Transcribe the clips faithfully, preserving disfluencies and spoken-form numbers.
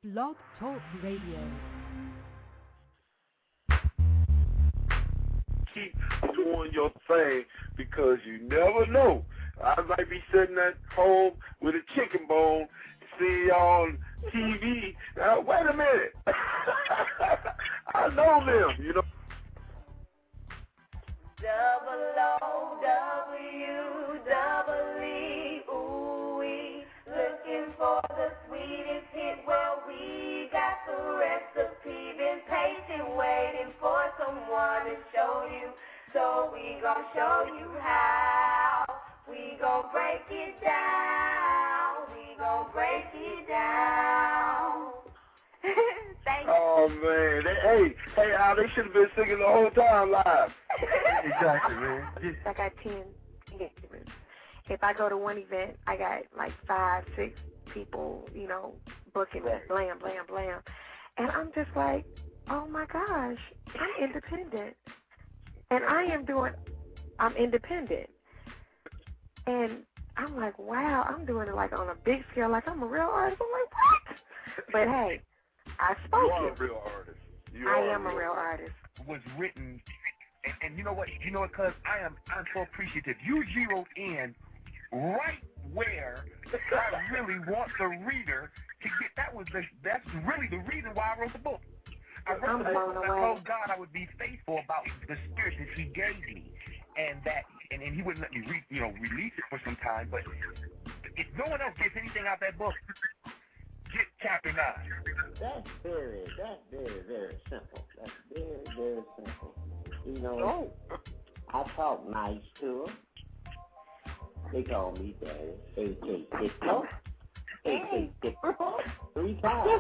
Blog Talk Radio. Keep doing your thing because you never know. I might be sitting at home with a chicken bone, see y'all on T V. Now, wait a minute. I know them, you know. Double O W, double E, ooh wee. Looking for the sweetest hit, well we got the recipe. Been patient waiting for someone to show you. So we gon' show you how. We gon' break it down. We gon' break it down. Thank you. Oh man, they, hey, hey, Al, they should have been singing the whole time live. Exactly, man. I got ten engagement. If I go to one event, I got like five, six people, you know, booking me, blam, blam, blam. And I'm just like, oh my gosh, I'm independent. And I am doing, I'm independent. And I'm like, wow, I'm doing it like on a big scale, like I'm a real artist. I'm like, what? But hey, I spoke You are it. a real artist. You I are am a real artist. Was written, and, and you know what? You know what? Cause I am, I'm so appreciative. You zeroed in right where I really want the reader to get. That was the, that's really the reason why I wrote the book. I wrote the book because I told God I would be faithful about the spirit that He gave me, and that, and, and He wouldn't let me, re, you know, release it for some time. But if no one else gets anything out of that book, get chapter nine. That's very, that's very, very simple. That's very, very simple. You know, Oh. I talk nice to them. They call me Daddy. A K Dicko. A K Dicko. Three times.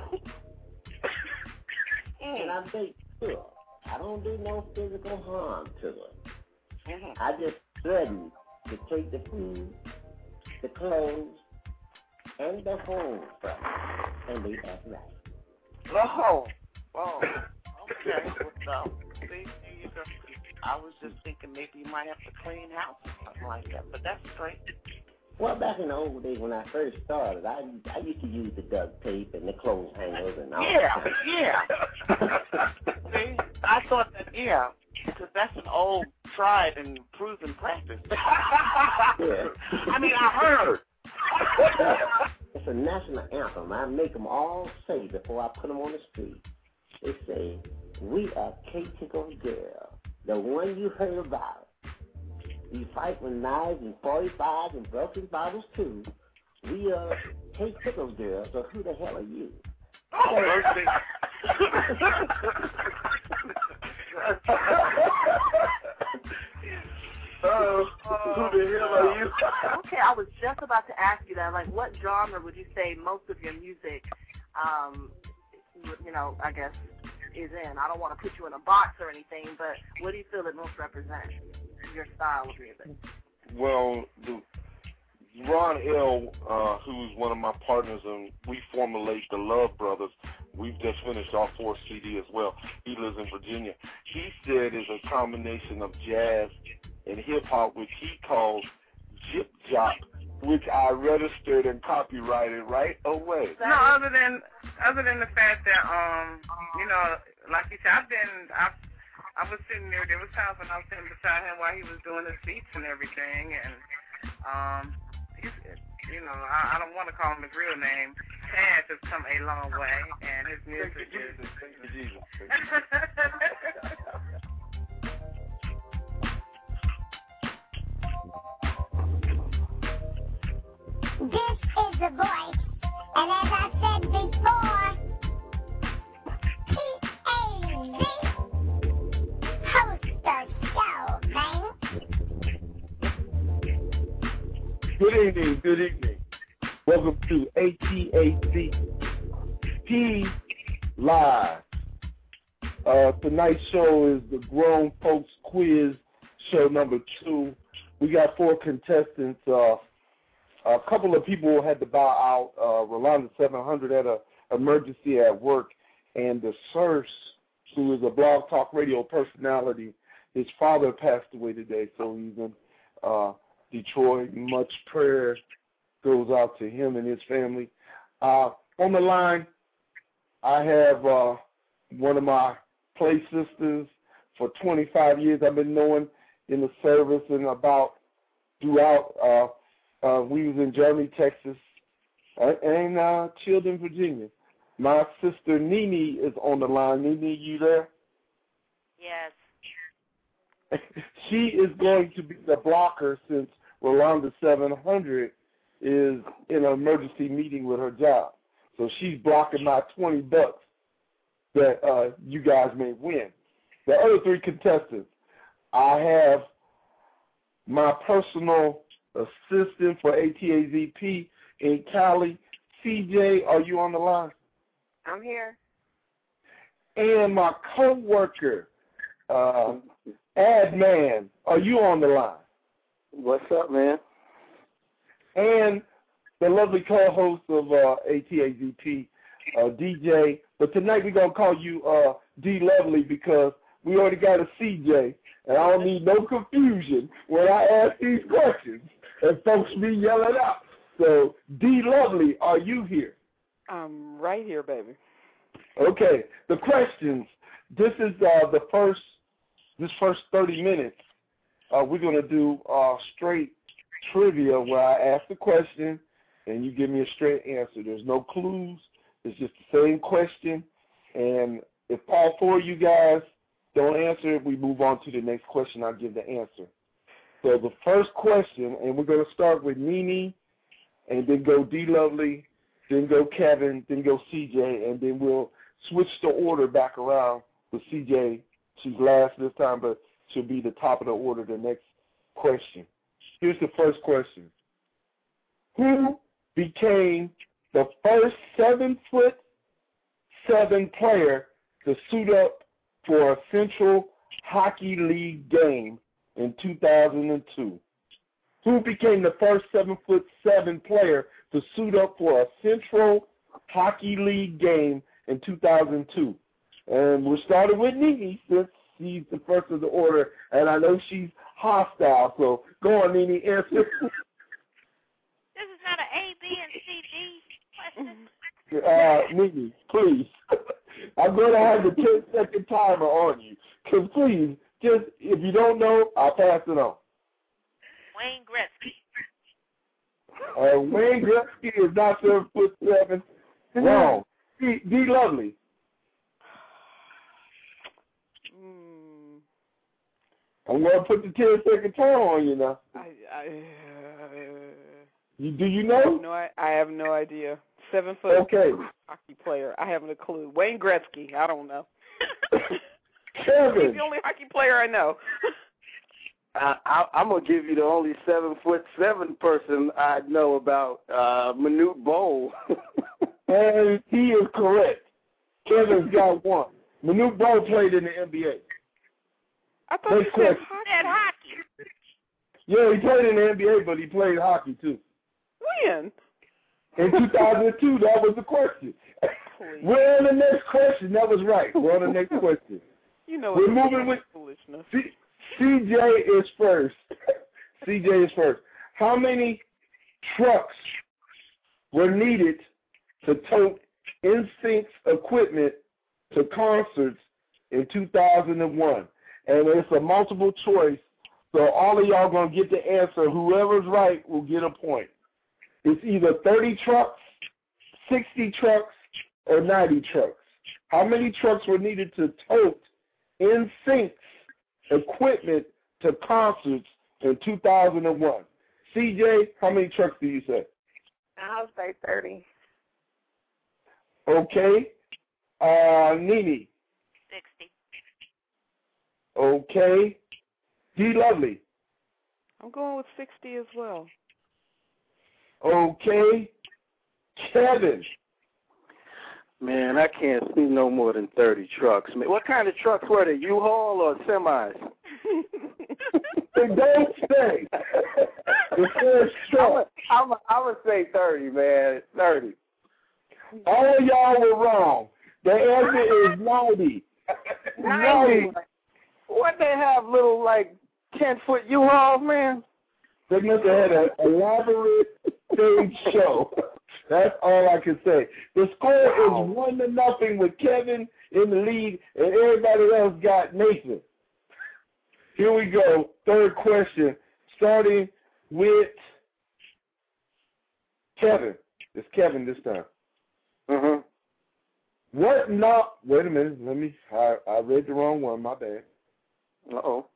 And I make sure I don't do no physical harm to them. I just threaten to take the food, the clothes, and the home from them. And they act right. Oh, oh, okay. Well, see, you know, I was just thinking maybe you might have to clean house or something like that, but that's great. Well, back in the old days when I first started, I I used to use the duct tape and the clothes hangers and all Yeah, that. yeah. See, I thought that, yeah, because that's an old, tried and proven practice. Yeah. I mean, I heard. It's a national anthem. I make them all say before I put them on the street. They say, we are K-Tickle's girl, the one you heard about. We fight with knives and forty-fives and broken bottles too. We are K-Tickle's girl, so who the hell are you? Oh, mercy. Oh, who the hell are you? Okay, I was just about to ask you that. Like, what genre would you say most of your music, um, you know, I guess, is in? I don't want to put you in a box or anything, but what do you feel it most represents, your style of music? Well, the, Ron L., uh, who's one of my partners, and we formulate the Love Brothers. We've just finished our fourth C D as well. He lives in Virginia. He said it's a combination of jazz and hip-hop, which he calls Jip Jop, which I registered and copyrighted right away. No, other than other than the fact that, um, you know, like you said, I've been, I've, I was sitting there, there was times when I was sitting beside him while he was doing his beats and everything, and, um, he's, you know, I, I don't want to call him his real name. Taz has come a long way, and his music is... Thank you, Jesus. This is The Voice, and as I said before, T A Z host the show, man. Good evening, good evening. Welcome to A T A C P Live. Uh, tonight's show is the Grown Folks Quiz, show number two. We got four contestants. Uh, a couple of people had to bow out. Uh, Rolanda seven hundred had an emergency at work, and the Source, who is a Blog Talk Radio personality, his father passed away today, so he's in uh, Detroit. Much prayer goes out to him and his family. Uh, on the line, I have uh, one of my play sisters for twenty-five years. I've been knowing in the service and about throughout. Uh, uh, we was in Germany, Texas, uh, and uh, Children, Virginia. My sister Nene is on the line. Nene, you there? Yes. She is going to be the blocker since Rolanda seven hundred is in an emergency meeting with her job. So she's blocking my twenty bucks that uh, you guys may win. The other three contestants, I have my personal assistant for A T A Z P in Cali. C J, are you on the line? I'm here. And my co-worker, uh, Adman, are you on the line? What's up, man? And the lovely co-host of uh, A T A Z P, uh, D J. But tonight we're going to call you uh, D Lovely because we already got a C J, and I don't need no confusion when I ask these questions and folks be yelling out. So, D Lovely, are you here? I'm right here, baby. Okay, the questions. This is uh, the first, this first thirty minutes. Uh, we're going to do uh, straight trivia where I ask the question and you give me a straight answer. There's no clues. It's just the same question. And if all four of you guys don't answer it, we move on to the next question. I'll give the answer. So the first question, and we're going to start with Nene, and then go D Lovely, then go Kevin, then go C J, and then we'll switch the order back around with C J. She's last this time, but she'll be the top of the order the next question. Here's the first question. Who became the first seven-foot seven player to suit up for a Central Hockey League game in two thousand two? Who became the first seven-foot seven player to suit up for a Central Hockey League game in two thousand two? And we're starting with Nene since she's the first of the order, and I know she's hostile. So go on, Nene, answer. This is not an A, B, and C, D question. Uh, Nene, please. I'm going to have the ten-second timer on you. Because please, just if you don't know, I'll pass it on. Wayne Gretzky. Uh, Wayne Gretzky is not seven foot seven. Wrong. D, D Lovely. Mm. I'm going to put the ten-second timer on you now. I, I, uh, you, do you know? No, I, I have no idea. Seven foot okay. hockey player. I haven't a clue. Wayne Gretzky. I don't know. Kevin. He's the only hockey player I know. I, I, I'm gonna give you the only seven foot seven person I know about, uh, Manute Bol. And he is correct. Kevin's got one. Manute Bol played in the N B A. I thought you said hockey. hockey. Yeah, he played in the N B A, but he played hockey too. When? In two thousand two, that was the question. Please. We're on the next question. That was right. We're on the next question. You know, we're moving with foolishness. C, C J is first. C J is first. How many trucks were needed to tote N Sync's equipment to concerts in two thousand one? And it's a multiple choice, so all of y'all going to get the answer. Whoever's right will get a point. It's either thirty trucks, sixty trucks, or ninety trucks. How many trucks were needed to tote N Sync's equipment to concerts in two thousand one? C J, how many trucks do you say? I'll say thirty. Okay. Uh, Nene. sixty. Okay. D Lovely. I'm going with sixty as well. Okay. Kevin. Man, I can't see no more than thirty trucks. Man, what kind of trucks were they? U-Haul or semis? They don't say. It says truck. I'm a, I would say thirty, man. thirty. All of y'all were wrong. The answer is ninety. ninety. What they have, little, like, ten-foot U-Hauls, man? They must have had an elaborate stage show That's all I can say. The score Wow. is one to nothing with Kevin in the lead, and everybody else got Nathan. Here we go. Third question, starting with Kevin. It's Kevin this time. Mm-hmm. What not? Wait a minute. Let me. I, I read the wrong one. My bad. Uh-oh.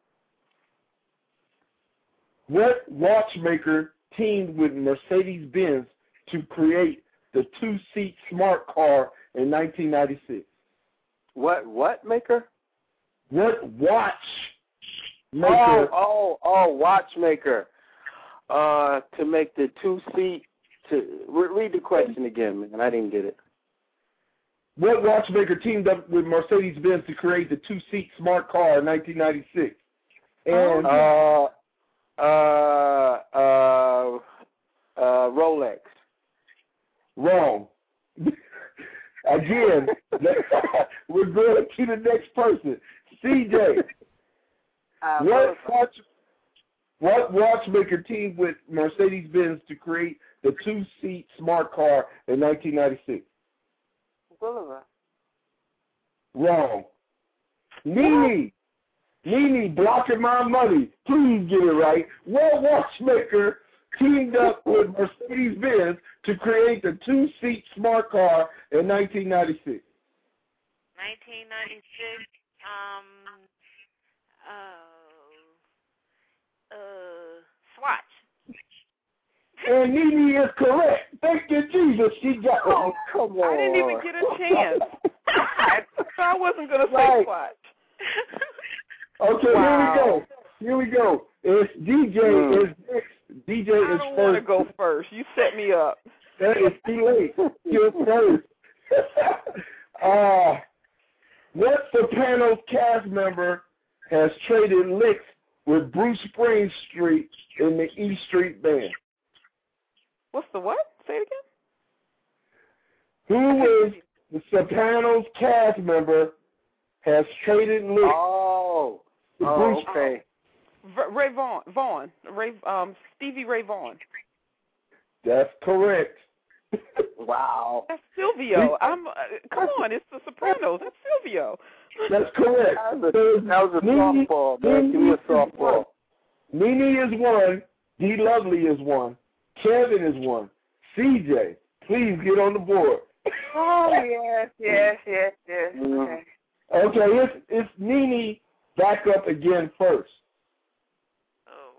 What watchmaker teamed with Mercedes-Benz to create the two-seat smart car in nineteen ninety-six? What what maker? What watch maker? Oh, oh, oh, watchmaker. Uh, to make the two-seat. To re- read the question again, man. I didn't get it. What watchmaker teamed up with Mercedes-Benz to create the two-seat smart car in nineteen ninety-six? And uh, uh, uh, uh, Rolex. Wrong. Again, we're going to the next person. C J. Uh, what watch? What watchmaker teamed with Mercedes-Benz to create the two-seat smart car in nineteen ninety-six? Boulevard. Wrong. Nene. Nene blocking my money. Please get it right. What watchmaker teamed up with Mercedes-Benz to create the two-seat smart car in nineteen ninety-six? nineteen ninety-six. Um. Uh. Uh. Swatch. And Nene is correct. Thank you, Jesus. She got Oh, come on. I didn't even get a chance. So I wasn't going to say Right. what. Okay, Wow. here we go. Here we go. It's D J Mm. is next. D J I is don't want to first. go first. You set me up. That is too late. You're first. uh, what Sopranos cast member has traded licks with Bruce Springsteen in the E Street Band? What's the what? Say it again. Who is the Sopranos cast member has traded licks Oh. with Oh, Bruce? okay. V- Ray Vaughn. Vaughn. Ray. Um. Stevie Ray Vaughan. That's correct. Wow. That's Silvio. I'm. Uh, come on, it's the Sopranos. That's Silvio. That's correct. That was a, that was a Nene- softball, man. Give me a softball. Nene is one. D. Lovely is one. Kevin is one. C J, please get on the board. Oh, yes, yes, yes, yes. Mm. Okay. Okay, it's, it's Nene back up again first. Oh,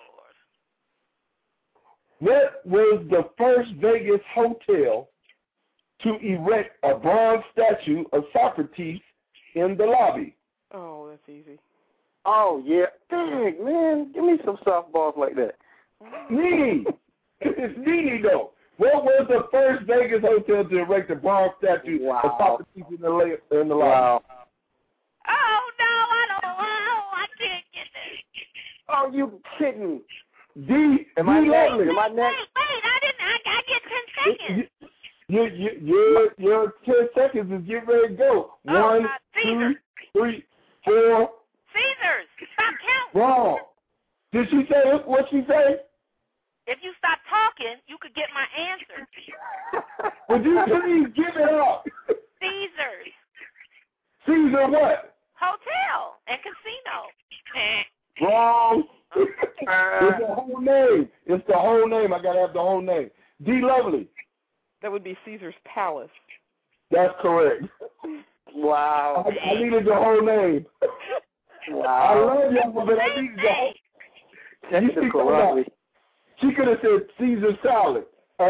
Lord. What was the first Vegas hotel to erect a bronze statue of Socrates in the lobby? Oh, that's easy. Oh, yeah. Dang, man. Give me some softballs like that. Nene. It's Nene, though. What was the first Vegas hotel to erect a bronze statue Wow. of Socrates in the, la- in the lobby? Wow. Oh, no, I don't know. I can't get this. Oh, you kidding. D. Am I D. next? Lovely. Am I Wait, next? wait, I didn't. I, I get ten seconds. You, you, you, your, your ten seconds is getting ready to go. Oh, One, God, two, Caesar. three, four. Caesars. Stop counting. Wrong. Did she say what she say? If you stop talking, you could get my answer. Would you please give it up? Caesars. Caesar what? Hotel and casino. Wrong. It's the whole name. It's the whole name. I gotta have the whole name. D. Lovely. That would be Caesar's Palace. That's correct. Wow. I, I needed the whole name. I Wow. love y'all, but I needed the whole. That's You the think about corruption. She could have said Caesar salad. Uh,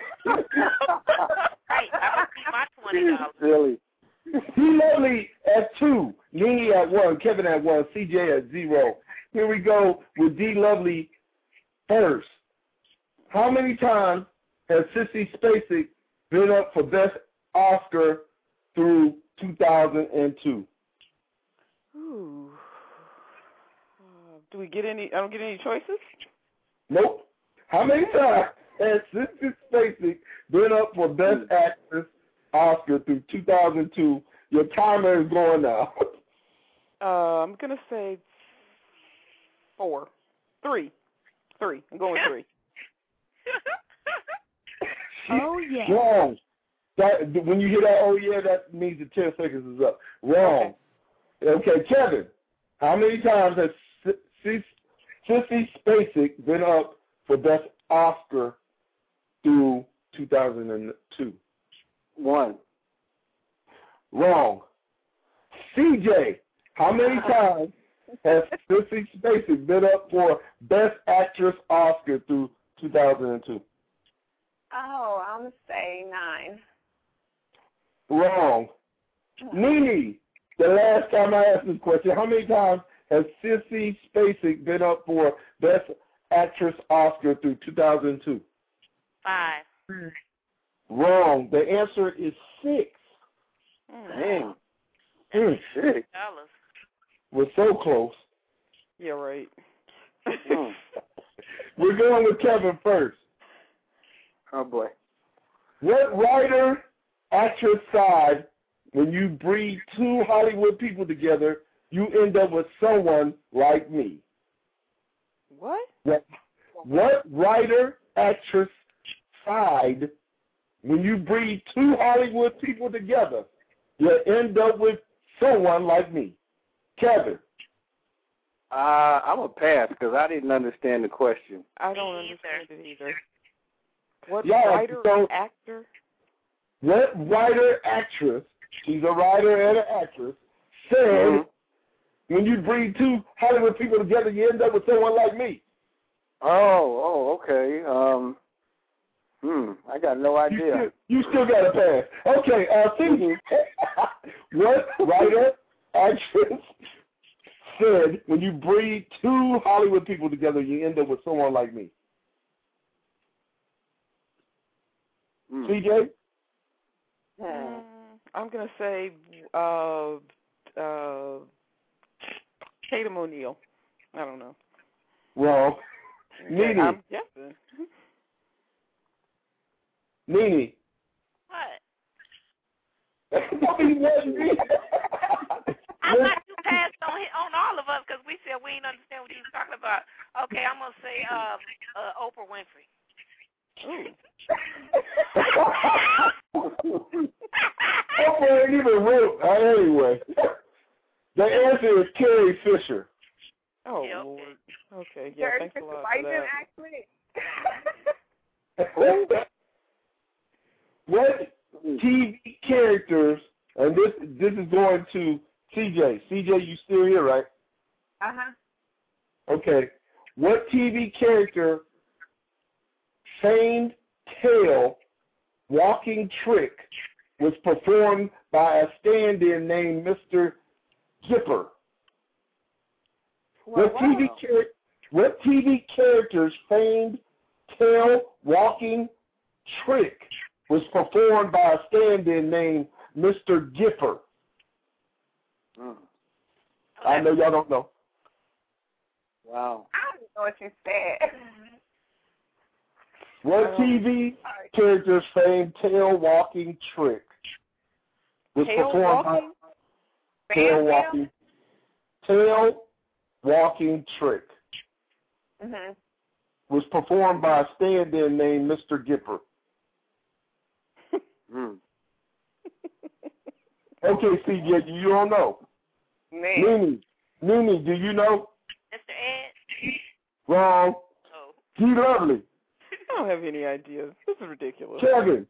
Right. I would keep my twenty dollars. Silly. D. Lovely at two, Nene at one, Kevin at one, C J at zero. Here we go with D. Lovely first. How many times has Sissy Spacek been up for Best Oscar through two thousand two? Ooh. Uh, do we get any? I don't get any choices. Nope. How many times has Sissy Spacek been up for Best Actress Oscar through two thousand two? Your timer is going now. Uh, I'm gonna say four, three, three. I'm going with three. Oh, yeah. Wrong. That, when you hear that, oh, yeah, that means the ten seconds is up. Wrong. Okay, okay Kevin, how many times has C- Sissy Spacek been up for Best Oscar through two thousand two? One. Wrong. C J, how many times has Sissy Spacek been up for Best Actress Oscar through two thousand two? Oh, I'm going to say nine. Wrong. Nene, the last time I asked this question, how many times has Sissy Spacek been up for Best Actress Oscar through two thousand two? Five. Wrong. The answer is six. Dang. Mm, six. Dollars. We're so close. Yeah, right. We're going with Kevin first. Oh, boy. What writer, actress side, when you breed two Hollywood people together, you end up with someone like me? What? What, what writer, actress side, when you breed two Hollywood people together, you end up with someone like me? Kevin. Uh, I'm a pass because I didn't understand the question. I don't understand it either. What Yeah, writer so- or actor? What writer, actress, she's a writer and an actress, said, Mm-hmm. when you breed two Hollywood people together, you end up with someone like me? Oh, oh, okay. Um, hmm, I got no You idea. still, you still got a pass. Okay, uh, Cindy, what writer, actress said, when you breed two Hollywood people together, you end up with someone like me? Hmm. C J? Mm, I'm going to say uh, uh, Tatum O'Neal. I don't know. Wrong. Okay, Nene. I'm guessing. Nene. What? No, he wasn't me. I thought you passed on on all of us because we said we didn't understand what you was talking about. Okay, I'm gonna say um, uh, Oprah Winfrey. Oprah ain't even wrote. Uh, anyway, the answer is Carrie Fisher. Oh, Yeah, okay. Lord. Okay, yeah, Jerry thanks a Fisher lot White for that. actually. What T V characters, and this this is going to C J. C J, you still here, right? Uh-huh. Okay. What T V character famed tail walking trick was performed by a stand-in named Mister Gipper? What Wow. T V char- what T V character's famed tail walking trick was performed by a stand-in named Mister Gipper? Hmm. I know y'all don't know. Wow. I don't know what you said. What T V character's famed tail walking trick was Tail performed walking? by tail walking tail walking trick Mm-hmm. was performed by a stand-in named Mister Gipper? Hmm. Okay, C J, you don't know. Man. Nene, Nene, do you know? Mister Ed. Wrong. Oh. G Lovely. I don't have any ideas. This is ridiculous. Kevin.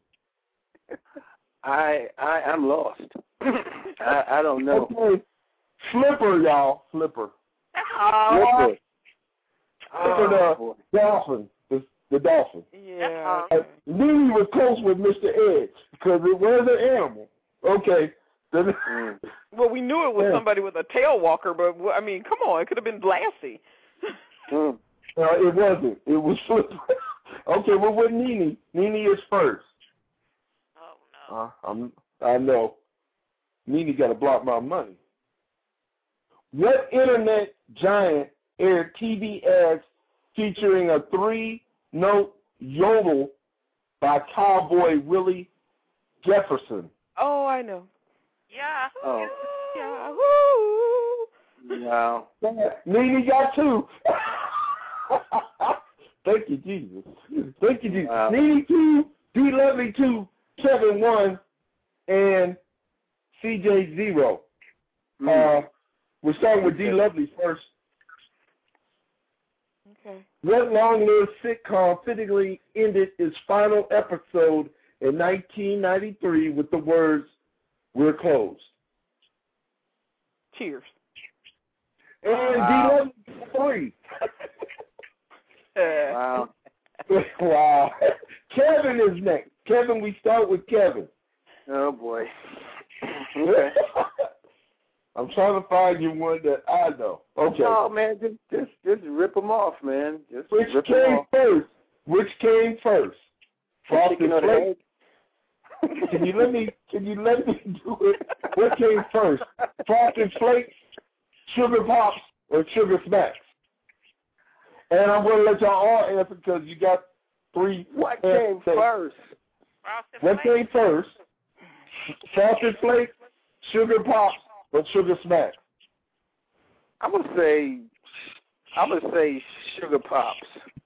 I I am lost. I I don't know. Okay. Flipper, y'all. Flipper. Oh. Flipper. Flipper Oh, the dolphin. The, the dolphin. Yeah. Uh, Nene was close with Mister Ed because it was an animal. Okay. Then- Mm. Well, we knew it was Yeah. somebody with a tail walker, but, I mean, come on. It could have been Lassie. Mm. Uh, it wasn't. It was Flipper. Okay, well, with Nene. Nene is first. Oh no. Uh, I'm, I know. Nene got to block my money. What internet giant aired T V ads featuring a three-note yodel by cowboy Willie Jefferson? Oh, I know. Yeah. Oh. Yahoo! Wow. Nene got two. Thank you, Jesus. Thank you, Jesus. Wow. Nene two, D Lovely two, Kevin one, and C J zero. Mm. Uh, we're starting with D Lovely first. Okay. What long-lived sitcom fittingly ended its final episode in nineteen ninety-three with the words, "We're closed"? Cheers. And wow. D Lovely three. Wow. Wow. Kevin is next. Kevin, we start with Kevin. Oh, boy. Okay. I'm trying to find you one that I know. Okay. Oh, man, just just, just rip them off, man. Just Which rip came them off. first? Which came first? Frosted Flakes. Can you let me? Can you let me do it? What came first? Frosted Flakes, Sugar Pops, or Sugar Smacks? And I'm going to let y'all all answer because you got three. What came first? Frosted What Flakes. came first? Frosted Flakes, Sugar Pops, or Sugar Smacks? I'm gonna say, I'm gonna say Sugar Pops.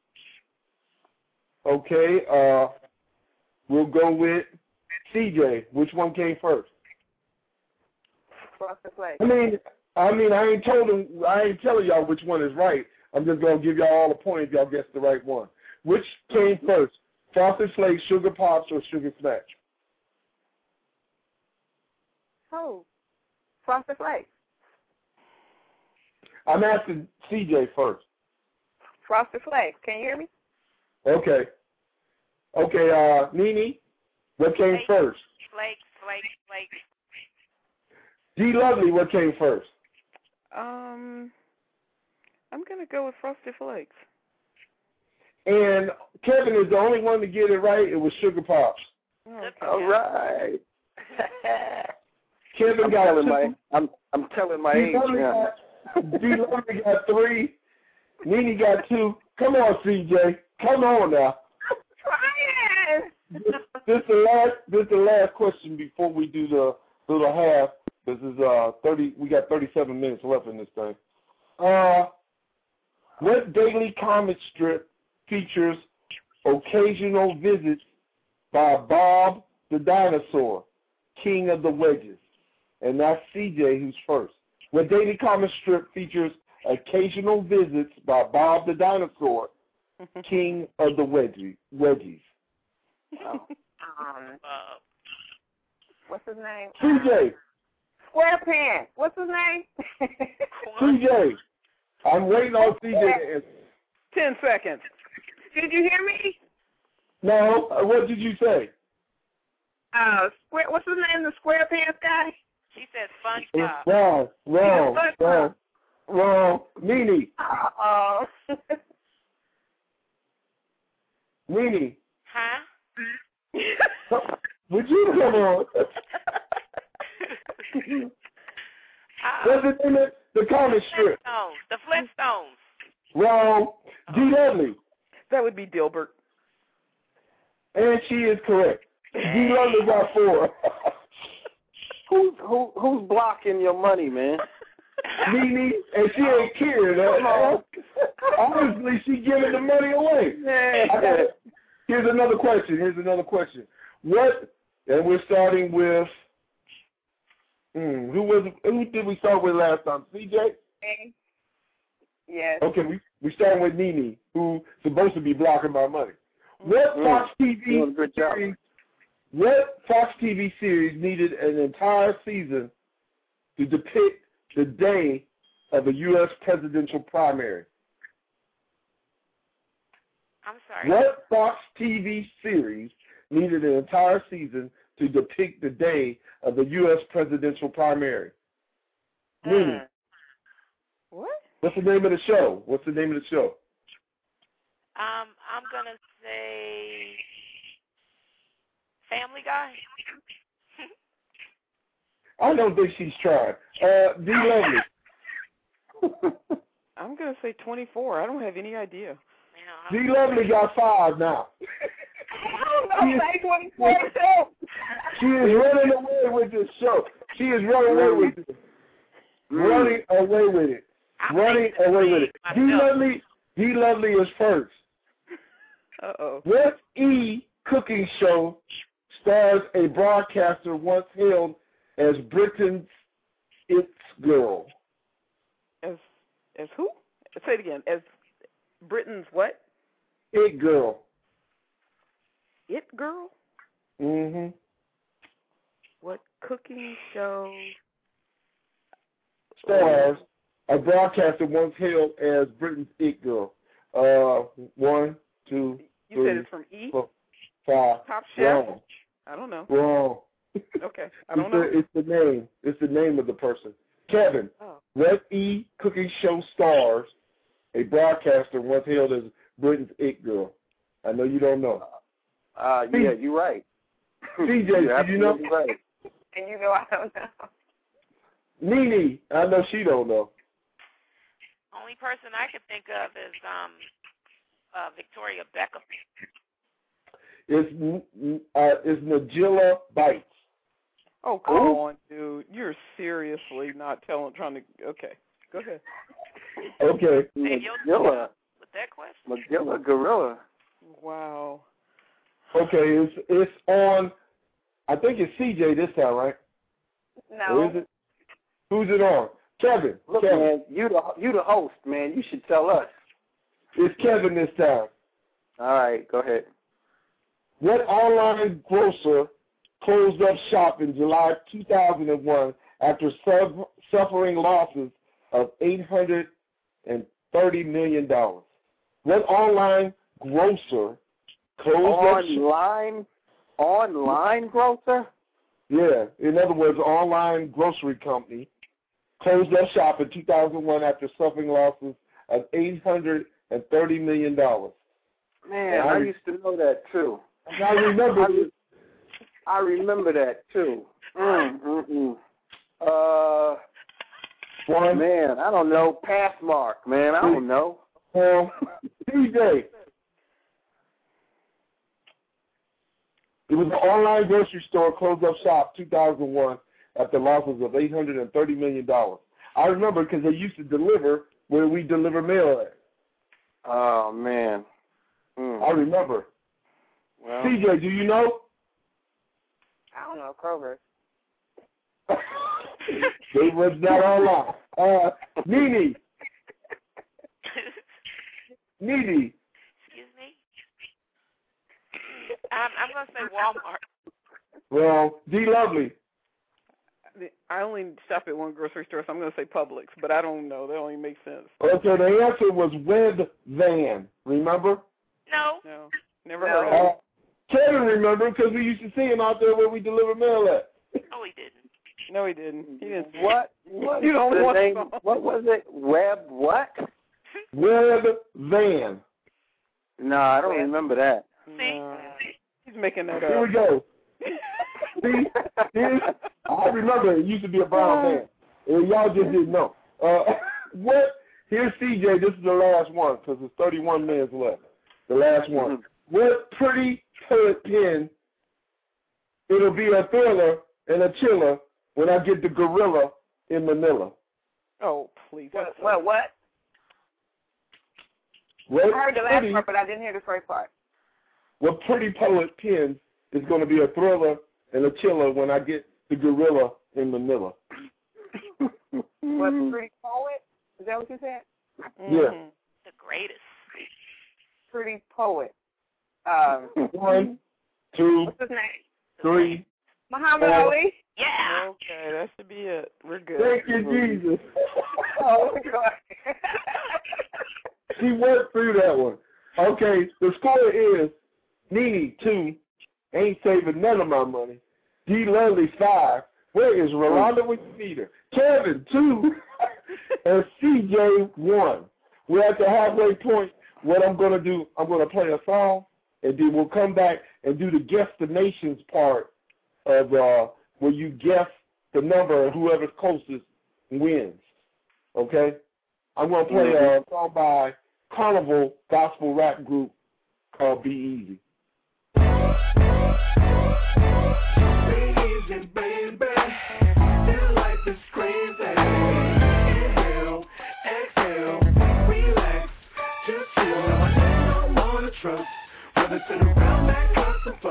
Okay. Uh, we'll go with C J. Which one came first? Frosted Flakes. I mean, I mean, I ain't told him. I ain't telling y'all which one is right. I'm just gonna give y'all all a point if y'all guess the right one. Which came first? Frosted Flakes, Sugar Pops, or Sugar Smacks? Oh, Frosted Flakes. I'm asking C J first. Frosted Flakes. Can you hear me? Okay. Okay, uh, Nene, what came Flakes, first? Flakes, Flakes, Flakes. D Lovely, what came first? Um, I'm gonna go with Frosted Flakes. And Kevin is the only one to get it right. It was Sugar Pops. Okay. All right. Kevin I'm got telling two. my, I'm I'm telling my D age Lovely now. got, D Lovely got three. Nene got two. Come on, C J. Come on now. Trying. This, this the last. This the last question before we do the little half. This is uh thirty. We got thirty-seven minutes left in this thing. Uh, what daily comic strip features occasional visits by Bob the Dinosaur, King of the Wedges? And that's C J who's first. What daily comic strip features occasional visits by Bob the Dinosaur, King of the Wedgie, Wedgies? Oh. Um, Uh, what's his name? C J. SquarePants. What's his name? C J. I'm waiting on C J to answer. Ten seconds. Did you hear me? No, uh, what did you say? Uh, square. What's his name? The SquarePants guy. she said SpongeBob. Wrong, wrong, wrong, wrong. Nene, Oh. Nene, Huh? would you come on? Uh, What's the name of the comic strip? Flintstones. The Flintstones. Wrong. D Lovely. That would be Dilbert. And she is correct. D Lovely got four. Who's who who's blocking your money, man? Nene, and she ain't caring. Uh, honestly, she giving the money away. Yeah. Here's another question. Here's another question. What? And we're starting with. Hmm, who was? Who did we start with last time? C J. Yes. Okay, we we starting with Nene, who's supposed to be blocking my money. What Mm. Fox T V Doing a good job. series? What Fox T V series needed an entire season to depict the day of a U S presidential primary? I'm sorry. What Fox T V series needed an entire season to depict the day of the U S presidential primary? Nene, Mm. What? what's the name of the show? What's the name of the show? Um, I'm gonna say Family Guy. I don't think she's trying. Uh, D. Lovely. I'm gonna say twenty-four. I don't have any idea. You know, D. Lovely got five now. I don't know. Say twenty-four too. She is running away with this show. She is running away with it. Running away with it. I'm Running thinking away with it. D. myself. Lovely, D. Lovely is first. Uh-oh. What E cooking show stars a broadcaster once hailed as Britain's It Girl? As as who? Say it again. As Britain's what? It Girl. It Girl? Mm-hmm. What cooking show stars a broadcaster once hailed as Britain's It Girl? Uh, one, two, you three, said it's from E? four, five. Top Chef? Wrong. I don't know. Wrong. Okay, I don't it's know. The, it's the name. It's the name of the person. Kevin, oh. what E cooking show stars a broadcaster once hailed as Britain's It Girl? I know you don't know. Uh, yeah, you're right. C J, You're did you know? Right. And you know I don't know. Nene, I know she don't know. Only person I can think of is um uh Victoria Beckham. It's uh it's Nigella Bites. Oh, come Ooh. on, dude. You're seriously not telling trying to okay. Go ahead. Okay. Nigella. With that question? Nigella Gorilla. Wow. Okay, it's it's on I think it's C J this time, right? No. Or is it? Who's it on? Kevin. Look, Kevin. man, you the you the host, man. You should tell us. It's Kevin this time. All right, go ahead. What online grocer closed up shop in July two thousand one after sub- suffering losses of eight hundred thirty million dollars? What online grocer closed online, up shop? Online grocer? Yeah. In other words, online grocery company closed up shop in two thousand one after suffering losses of eight hundred thirty million dollars. Man, I, I used to know that too. I remember I, I remember that too. Mm, mm, mm. Uh, One. Man, I don't know. Passmark, man. I don't know. Um, D J. It was an online grocery store closed up shop two thousand one after losses of eight hundred thirty million dollars. I remember because they used to deliver where we deliver mail at. Oh, man. Mm. I remember. Well, C J, do you know? I don't know, Kroger. They was not online. Uh, Nene. Nene. Excuse me? I'm, I'm going to say Walmart. Well, D Lovely. I only shop at one grocery store, so I'm going to say Publix, but I don't know. That only makes sense. Okay, the answer was Web Van. Remember? No. No. Never heard of it. Uh, Kevin remember because we used to see him out there where we deliver mail at. No, he didn't. No, he didn't. He didn't. What? What? You don't the want name, some. What was it? Web what? Web Van. No, I don't remember that. See? No. He's making that up. Here we go. See? Here's, I remember it used to be a brown van. And y'all just didn't know. Uh, what? Here's C J. This is the last one because there's thirty-one minutes left. The last one. Mm-hmm. What pretty poet pen? It'll be a thriller and a chiller when I get the gorilla in Manila. Oh, please. What? What? What? What I heard the pretty, last part, but I didn't hear the first part. What pretty poet pen is going to be a thriller and a chiller when I get the gorilla in Manila? What pretty poet? Is that what you said? Yeah. Mm-hmm. The greatest. Pretty poet. Um, One, two, what's his name? three. Muhammad four. Ali. Yeah. Okay, that should be it. We're good. Thank you, Jesus. Oh my God. She went through that one. Okay, the score is Nene two, ain't saving none of my money. D Lovely five. Where is Rolanda with the feeder? Kevin two, and C J one. We're at the halfway point. What I'm gonna do, I'm gonna play a song, and then we'll come back and do the guesstimations part of uh, where you guess the number and whoever's closest wins. Okay? I'm gonna play a song by Carnival gospel rap group called Be Easy. Easy, baby. Your life is crazy. Inhale, exhale, relax, just chill. I don't wanna trust whether to the ground, back up,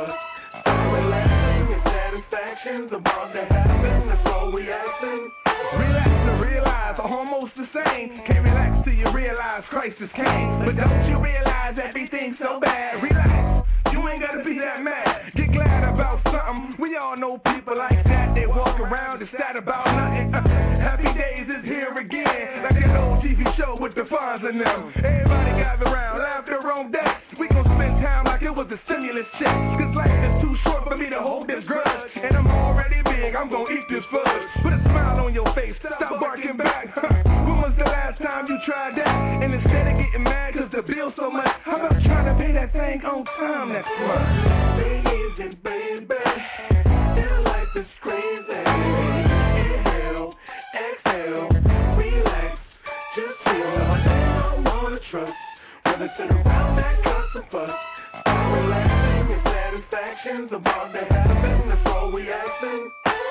Satisfaction's about to happen, that's all we asking. Relax to realize, almost the same. Can't relax till you realize crisis came. But don't you realize everything's so bad? Relax, you ain't gotta be that mad. Get glad about something. We all know people like that. They walk around and sad about nothing. Uh, happy days is here again, like an old T V show with the Fonz in them. Everybody gather around, laugh their own death. We gon' spend time like it was a stimulus check. Cause life is too short for me to hold this grudge. And I'm already big, I'm gon' eat this fudge. Put a smile on your face, stop barking back. When was the last time you tried that? And instead of getting mad cause the bill's so much, how about trying to pay that thing on time next month? Stay easy, baby. Your life is crazy. Inhale, exhale, relax. Just feel like I don't wanna trust. Whether sit around that custom fuss. Stop relaxing, your satisfaction's about to happen. That's all we asking.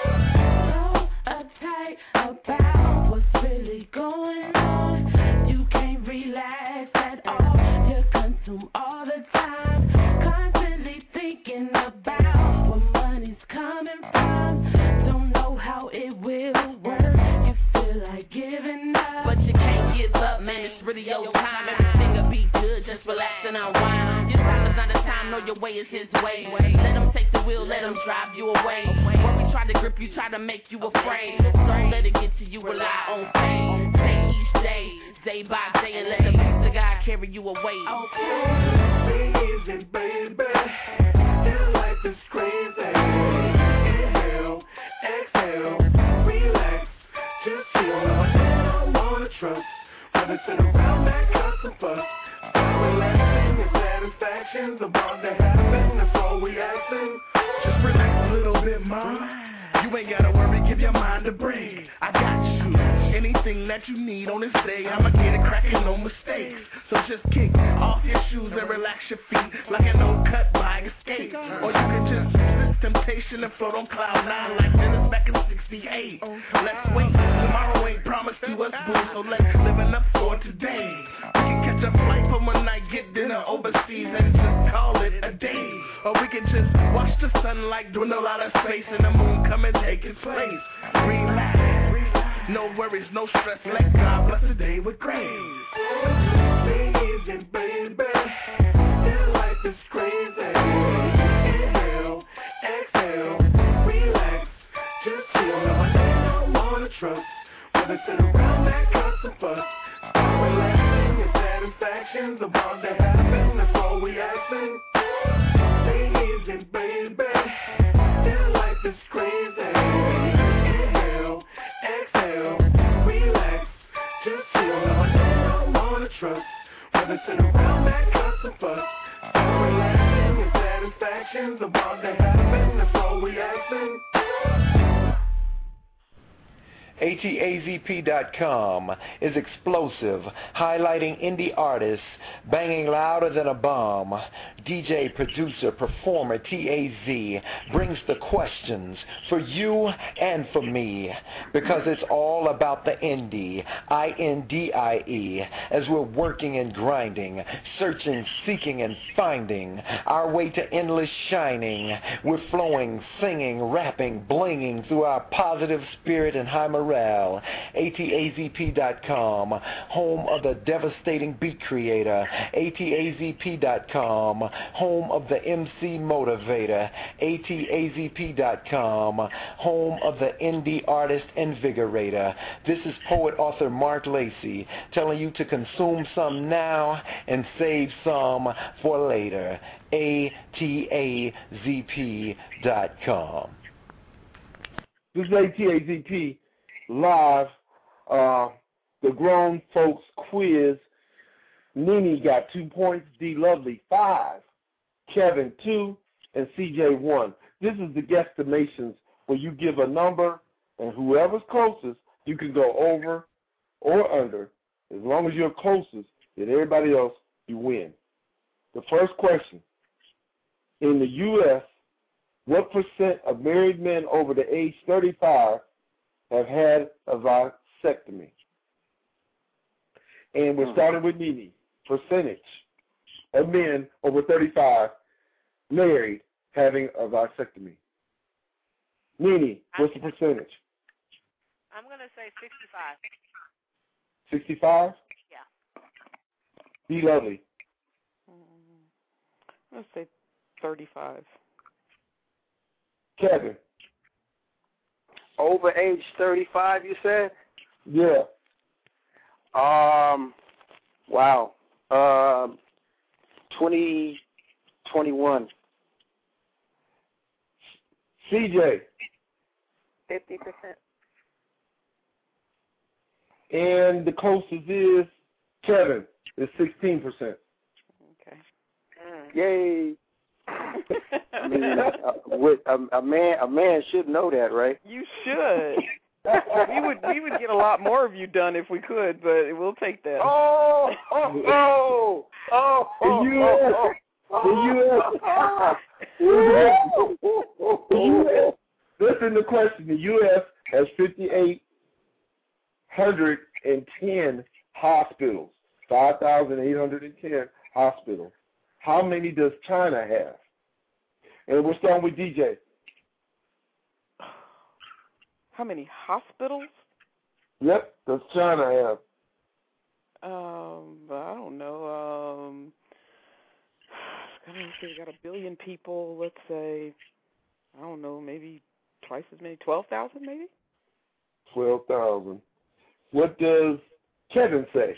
So uptight about what's really going on. You can't relax at all. You consume all the time. Constantly thinking about where money's coming from. Don't know how it will work. You feel like giving up, but you can't give up, man. It's really your time. Everything will be good. Just relax and unwind. Your time is not the time. Know your way is his way. Let him take the wheel. Let him drive you away. When we try to grip you, try to make you afraid. Don't let it get to you. Rely on faith. Take each day, day by day, and let the peace of God carry you away. Stay easy, baby. Your life is crazy. Inhale, exhale, relax. Just feel like I don't wanna trust. Whether sit around that custom fuss. Stop relaxing, your satisfaction's about to happen. That's all we asking. Just relax a little bit, mom. You ain't gotta worry, give your mind a break. I got you. Anything that you need on this day, I'ma get it cracking, no mistakes. So just kick off your shoes and relax your feet like an old cut by escape. Or you can just resist temptation and float on cloud nine like Dennis back in sixty-eight. Let's wait, tomorrow ain't promised to us, boo, so let's live enough for today. We can catch a flight for one night, get dinner overseas and just call it a day. Or we can just watch the sunlight dwindle out of space and the moon come and take its place. Relax, no worries, no stress, let God bless the day with grace. Stay easy, baby. Your life is crazy. Inhale, exhale, relax. Just feel like I don't wanna trust. Whether sit around that custom fuss. Stop relaxing, your satisfaction's about to happen. That's all we asking. Stay easy, baby. Your life is crazy. Inhale, exhale, relax. Just feel like I don't wanna trust. Whether sit around that custom fuss. Stop relaxing, your satisfaction's about to happen. That's all we asking. A T A Z P dot com is explosive, highlighting indie artists, banging louder than a bomb. D J, producer, performer T A Z brings the questions for you and for me, because it's all about the indie, I N D I E, as we're working and grinding, searching, seeking, and finding our way to endless shining. We're flowing, singing, rapping, blinging through our positive spirit and high morale. A T A Z P dot com, home of the devastating beat creator. A T A Z P dot com, home of the M C motivator. A T A Z P dot com, home of the indie artist invigorator. This is poet author Mark Lacey telling you to consume some now and save some for later. A T A Z P dot com. This is A T A Z P live, uh, the grown folks quiz. Nene got two points, D Lovely five, Kevin two, and C J one. This is the guesstimations where you give a number, and whoever's closest, you can go over or under. As long as you're closest than everybody else, you win. The first question, in the U S, what percent of married men over the age thirty-five have had a vasectomy? And we're starting with Nene. Percentage of men over thirty-five married having a vasectomy. Nene, what's the percentage? I'm going to say sixty-five. sixty-five? Yeah. Be lovely. Let's say thirty-five. Kevin. Over age thirty-five, you said? Yeah. Um, wow. Um, twenty, twenty-one. C J. Fifty percent. And the closest is Kevin. It's sixteen percent. Okay. Mm. Yay. I mean, uh, with, a, a man, a man should know that, right? You should. we would we would get a lot more of you done if we could, but we'll take that. Oh, oh, oh, oh, oh, The U S, oh, the U S, the U S, listen to the question. The U S has fifty-eight hundred ten hospitals, five thousand eight hundred ten hospitals. How many does China have? And we're starting with D J. How many hospitals? Yep, does China have? Um, I don't know. Um, I don't know if they got a billion people. Let's say, I don't know, maybe twice as many, twelve thousand, maybe. Twelve thousand. What does Kevin say?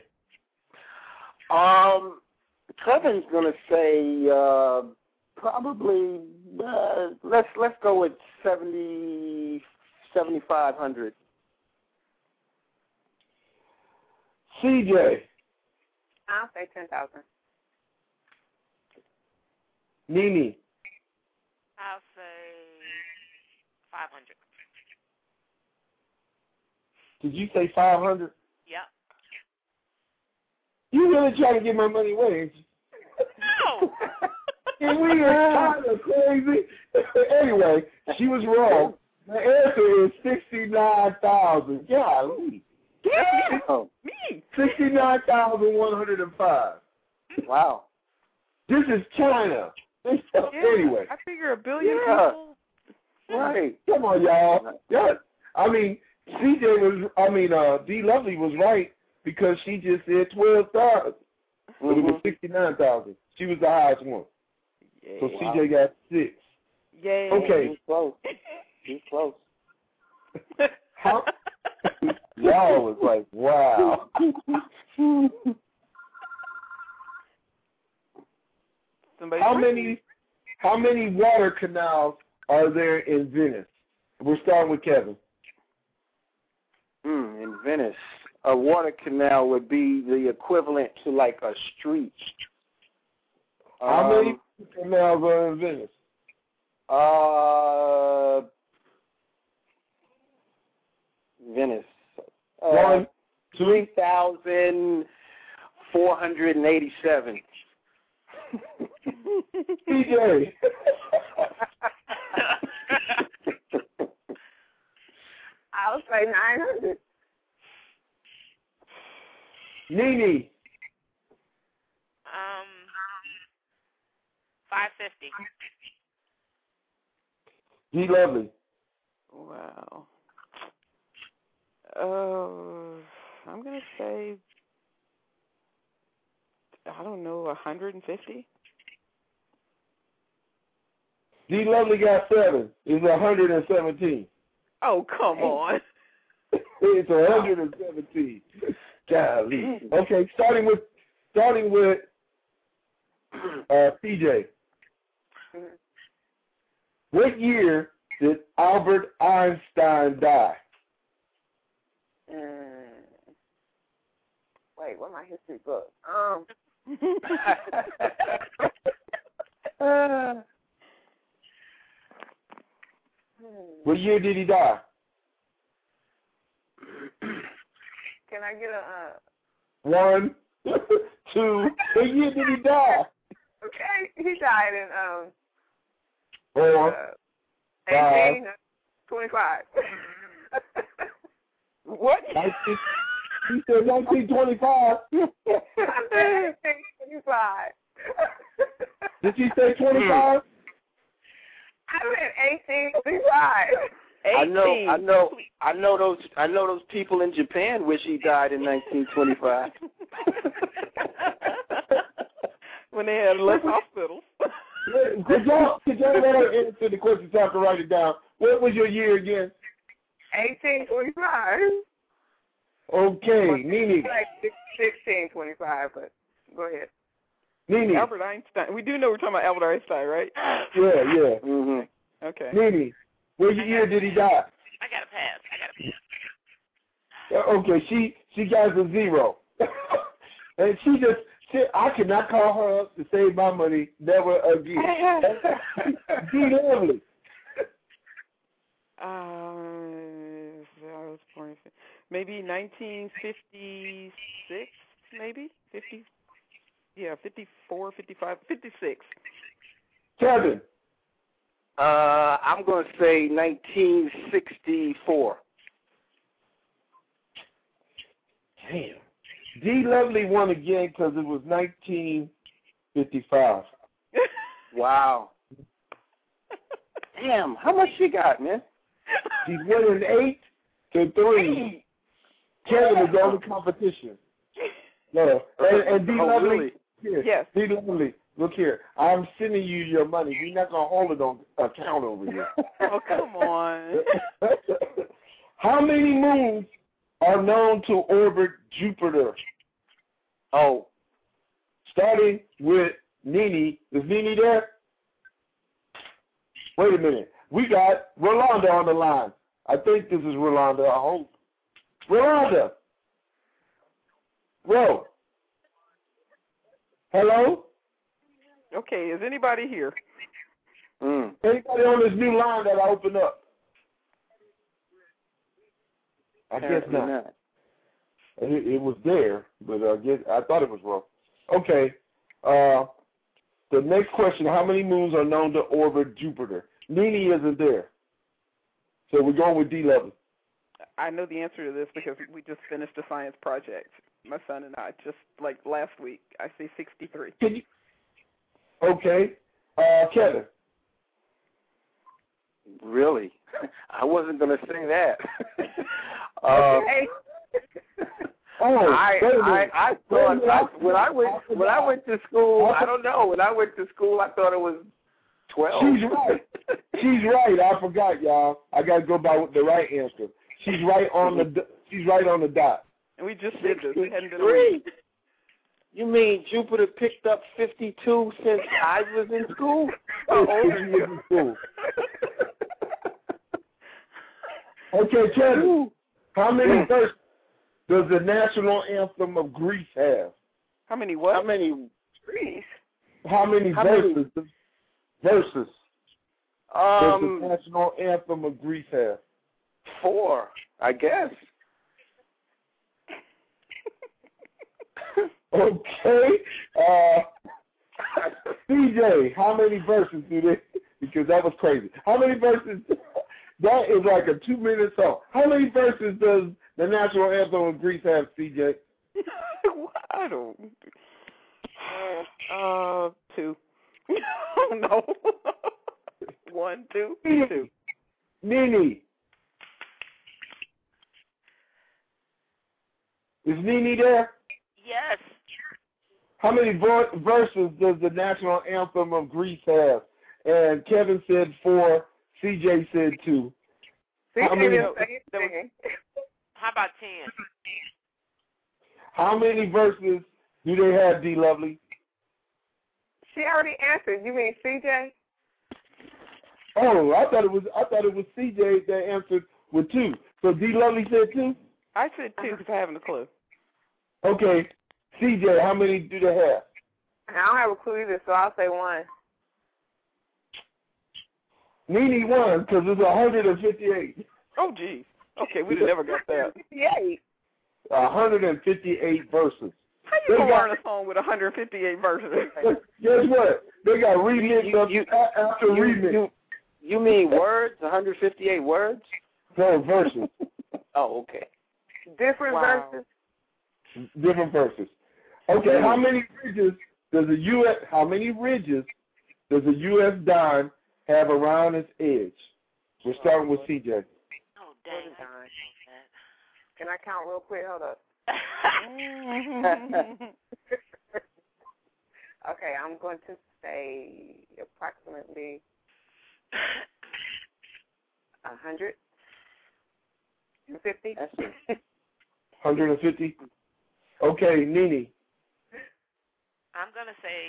Um, Kevin's gonna say uh, probably uh, let's let's go with seventy seventy five hundred. C J. I'll say ten thousand. Nene. I'll say five hundred. Did you say five hundred? Yep. You really trying to get my money away, ain't you? No. And we are kind of crazy. Anyway, she was wrong. The answer is sixty-nine thousand. Golly. Damn. Me. sixty-nine thousand one hundred five. Wow. This is China. Yeah, Anyway. I figure a billion Yeah. people. Right. Come on, y'all. Yeah. I mean, C J was, I mean, uh, D Lovely was right because she just said twelve thousand. But it was sixty-nine thousand. She was the highest one. Yeah. So C J got six. Yay. Okay. He's close. He's close. How? Y'all was like, wow. Somebody How free? many how many water canals are there in Venice? We're starting with Kevin. Mm, in Venice, a water canal would be the equivalent to like a street. How Um, many canals are in Venice? Uh, Venice. Uh, One, two, three thousand four hundred and eighty-seven. C J. I'll say nine hundred. Nene. Um, five fifty. D Lovely. Wow. Uh, I'm gonna say, I don't know, a hundred and fifty. D Lovely got seven. It's a hundred and seventeen. Oh, come on. It's a hundred and seventeen. Golly. Okay, starting with starting with uh, C J. What year did Albert Einstein die? Mm. Wait, what my history book? Um. uh, What year did he die? Can I get a? Uh, One, two. What year did he die? okay, he died in um. Four, uh, five. eighteen twenty-five. What? nineteen, he said nineteen twenty-five. eighteen twenty-five. Did she say twenty-five? I meant eighteen twenty-five. I know, I know, I know those. I know those people in Japan wish he died in nineteen twenty-five. When they had less hospitals. Could y'all, could y'all let her answer the question so I can write it down? What was your year again? eighteen twenty-five. Okay, Nene. Like sixteen twenty-five, but go ahead. Nene. Albert Einstein. We do know we're talking about Albert Einstein, right? Yeah, yeah. Mm-hmm. Okay. Nene, what year did he die? I got to pass. I got to pass. Uh, Okay, she she got a zero. And she just, she, I cannot call her up to save my money, never again. D. Lovely. Uh, I was born in, maybe nineteen fifty-six, maybe? fifty? Yeah, fifty-four, fifty-five, fifty-six. Kevin. Uh, I'm going to say nineteen sixty-four. Damn. D. Lovely won again because it was nineteen fifty-five. Wow. Damn, how much she got, man? She's winning eight to three. Kevin is the only competition. No, and, and D. Oh, Lovely, really? here, Yes. D. Lovely, look here. I'm sending you your money. We're not gonna hold it on account over here. Oh, come on. How many moons are known to orbit Jupiter? Oh, starting with Nene. Is Nene there? Wait a minute. We got Rolanda on the line. I think this is Rolanda. I hope. Rolanda. Ro. Hello? Okay, is anybody here? Mm. Anybody on this new line that I opened up? I guess Apparently not. not. It, it was there, but I guess I thought it was wrong. Okay. Uh, the next question: how many moons are known to orbit Jupiter? Nene isn't there, so we're going with D. Lovely. I know the answer to this because we just finished a science project, my son and I, just like last week. I say sixty-three. Can you? Okay. Uh, Kevin. Really? I wasn't going to say that. uh, Hey. Oh, I, wait a I, minute. I Wait a thought minute. I, when I went when I went to school, I I don't know. When I went to school, I thought it was twelve. She's right. She's right. I forgot, y'all. I got to go by with the right answer. She's right on the. She's right on the dot. And we just did this. We hadn't been Three. You mean Jupiter picked up fifty-two since I was in school? How old are you? In school. Okay, Kevin. How many verses does the national anthem of Greece have? How many what? How many? Greece. How many How verses? many? Verses. does Um, the national anthem of Greece have? four, I guess. Okay. Uh, C J, how many verses do they? Because that was crazy. How many verses? That is like a two-minute song. How many verses does the national anthem of Greece have, C J? I don't. Uh, two. Oh no. One, two, two. Nene. Is Nene there? Yes. How many ver- verses does the national anthem of Greece have? And Kevin said four. C J said two. How many, How about ten? how many verses do they have, D. Lovely? She already answered. You mean C J? Oh, I thought it was I thought it was C J that answered with two. So D. Lovely said two? I said two because I haven't a clue. Okay. C J, how many do they have? I don't have a clue either, so I'll say one. Nene won because it's one hundred fifty-eight. Oh, geez. Okay, we'd have never got that. fifty-eight. one hundred fifty-eight verses. How you gonna learn a song with one hundred fifty-eight verses? Guess what? They got remix You- up you- after you, remix. You, you mean words? one hundred fifty-eight words? No, verses. Oh, okay. Different Wow. verses. Different verses. Okay, how many ridges does a U S how many ridges does a U S dime have around its edge? We're starting with C J. dang. Nine. Can I count real quick? Hold up. Okay, I'm going to say approximately a hundred and fifty. That's it. one hundred fifty? Okay, Nene. I'm going to say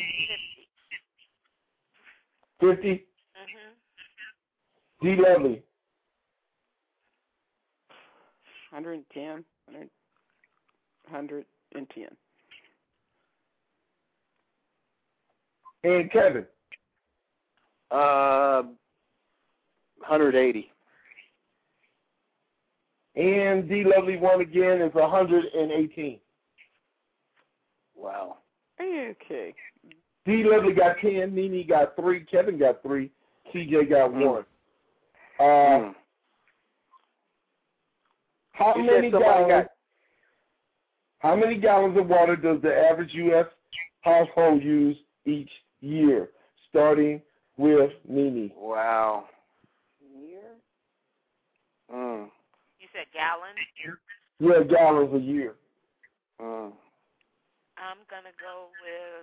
fifty. fifty? Mm-hmm. D. Lovely. one hundred ten. one hundred ten. And Kevin. Uh, one hundred eighty. And D. Lovely won again is one hundred eighteen. Wow. Okay. D. Lovely got ten, Nene got three, Kevin got three, C J got Mm. one. Uh, Mm. how You many said somebody gallons? got- How many gallons of water does the average U S household use each year? Starting with Nene. Wow. Year? Mm. You said gallons? Yeah, gallons a year. Mm. I'm going to go with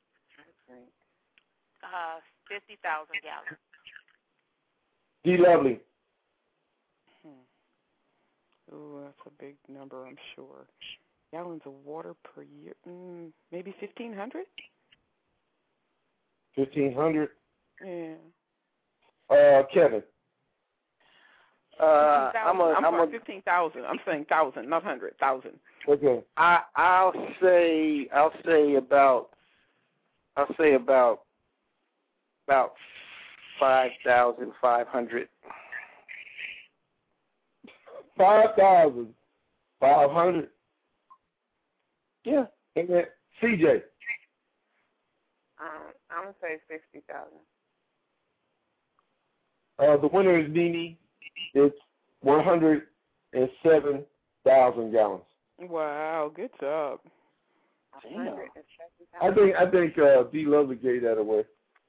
uh, fifty thousand gallons. D. Lovely. Hmm. Ooh, that's a big number, I'm sure. Gallons of water per year. Mm, maybe fifteen hundred? fifteen hundred. Yeah. Uh, Kevin. Uh, I'm a, I'm I'm sorry, a, fifteen thousand. I'm saying thousand, not hundred. Thousand. Okay. I, I'll say, I'll say about, I'll say about, about five thousand five hundred. five thousand five hundred. Yeah. And then C J. Um, I'm going to say sixty thousand. Uh, the winner is Nene. It's one hundred seven thousand gallons. Wow, good job. Damn. I think I think uh, D. Lovely gave that away.